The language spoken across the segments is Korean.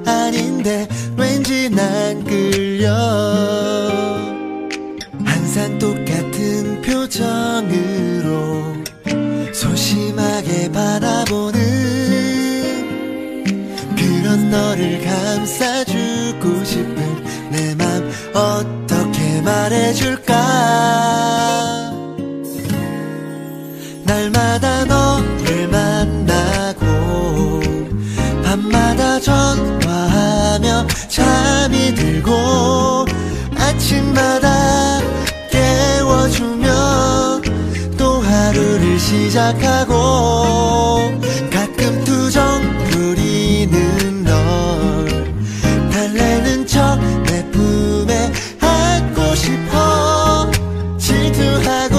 아닌데 왠지 난 끌려. 항상 똑같은 표정으로 소심하게 바라보는 그런 너를 감싸주고 싶은 내 맘 어떻게 말해줄까. 날마다 너를 만나고 밤마다 전화하며 잠이 들고 아침마다 깨워주며 또 하루를 시작하고 가끔 투정 부리는 널 달래는 척 내 품에 안고 싶어. 질투하고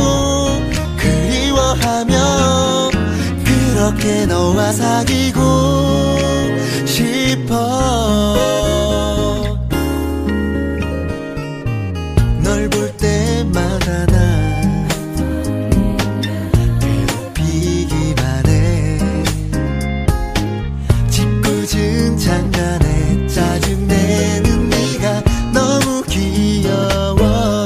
그리워하며 그렇게 너와 사귀고 싶어. 널 볼 때마다 난 괴롭히기만 해. 짓궂은 장난에 짜증내는 네가 너무 귀여워.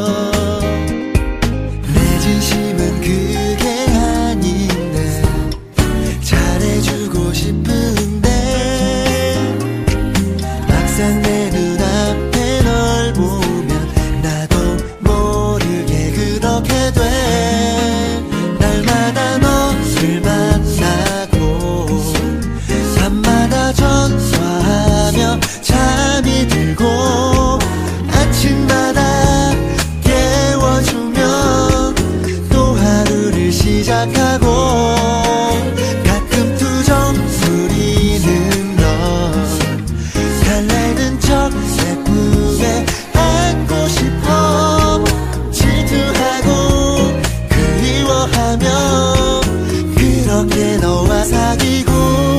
내 진심은 그게 아닌데 잘해주고 싶은데 막상 내 눈앞에 널 보면 나도 모르게 그렇게 돼. 날마다 너를 만나고 밤마다 전화하며 잠이 들고 아침마다 깨워주며 또 하루를 시작하고 가끔 투정 부리는 널 달래는 척 내 품에 안고 싶어. 질투하고 그리워하며 그렇게 너와 사귀고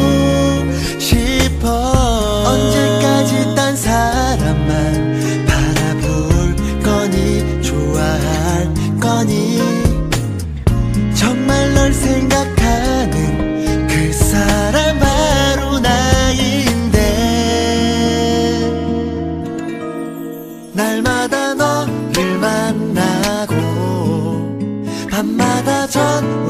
싶어. 언제까지 딴 사람만 바라볼 거니 좋아할 거니. 정말 널 생각하는 그 사람 바로 나인데. 날마다 너를 만나고 밤마다 전화